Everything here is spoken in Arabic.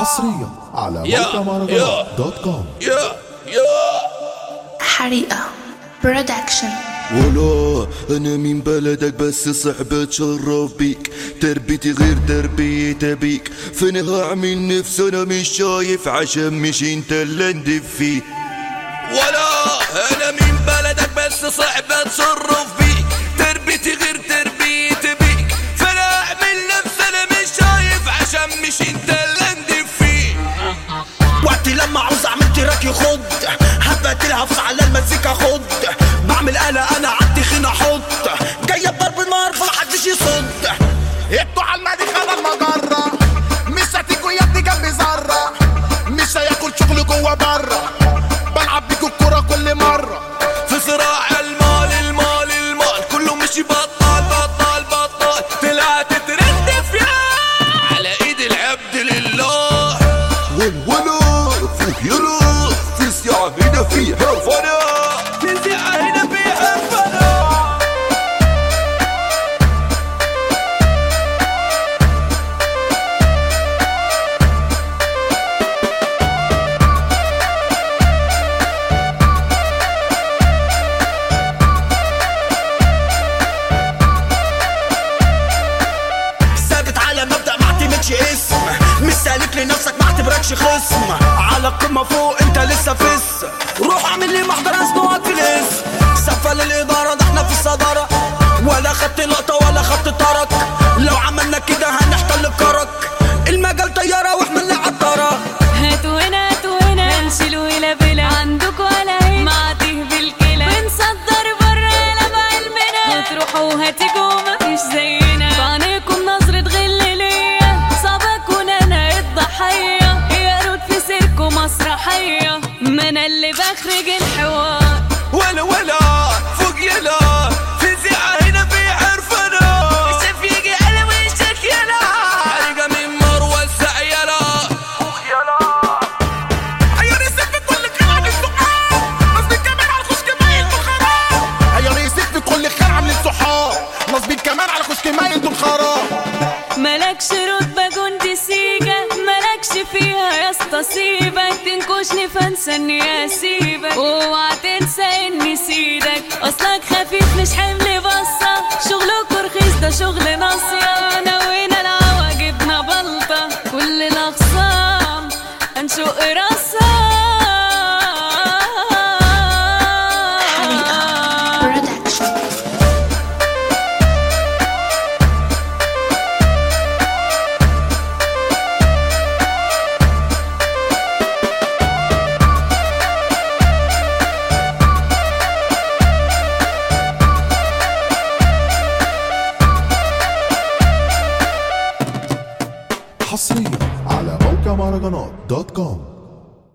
حصريا على موقع مهرجانات دوت كوم. حريقة برودكشن. ولا انا من بلدك بس صعب اتشرف بيك، تربيتي غير تربية ابيك، فانا هعمل نفسي انا مش شايف عشان مش انت اللي ندف فيه. ولا انا من بلدك بس صعب اتشرف بيك، تربيتي غير تربية ابيك، فانا هعمل نفسي انا مش شايف عشان مش انت اللي ندف فيه. وقتي لما عاوز اعمل تراك يخض، حبات الهفص على المزيكا خد، بعمل آلة انا عالتخين احط، جاية بضرب النار فمحدش يصد. انتوا عالمادي خلال المجرة، مش هتيجوا يا ابني جنبي ذرة، مش هياكل شغل جوا برا، بلعب بيكوا الكورة كل مرة. في صراع المال المال المال كله مش بطال بطال بطال، طلعت تردف يا على ايد العبد لله. ولا فوق يلا في ساعة هنا في حرفنا، في ساعة هنا في حرفنا. ثابت على مبدأ ما اعتمدش اسم، مش سالك لنفسك ما اعتبركش خصم، على القمة فوق انت لسه فس، روح اعمل لي محضر اسبوعك في الاسم. سفة للإدارة ده احنا في الصدارة، ولا خدت لقطة ولا خدت طرك، لو عملنا كده هنحتل الكرك، المجال طيارة واحنا اللي عالطرة. هاتوا هنا هاتوا هنا نشيلوا هلا بلا عندكوا ولا هنا معتيه بالكلا، بنصدر برا يلا بعلمنا، هتروحوا وهتيجوا مفيش زينا، بعينيكم نظرة غل ليا، صعب اكون انا الضحية، يا رود في سيركو مسرحية، ما انا اللي بخرج الحوار. ولا فوق يلا في ساعة هنا في حرفنا، الشاف يجي على وشك يلا، حريقة من مروة السعيلة. هيا ريسك في كل خير عاملين صحاب، نصبين كمان على خشك مايل دول خراب. هيا ريسك في كل خير عاملين صحاب، نصبين كمان على خشك مايل دول خراب. ملكش رتبة جندي سيجا، ملكش فيها يا اسطى سيبك، تنكشني فانسى اني اسيبك، اوعى تنسى اني سيدك، اصلك خفيف مش حمل بصة، شغلك رخيص ده شغل ناصية، نوينا العوا جبنا بلطة، كل الاخصام هنشق راسها. حريقة برودكشن. حصريا على موقع مهرجانات دوت كوم.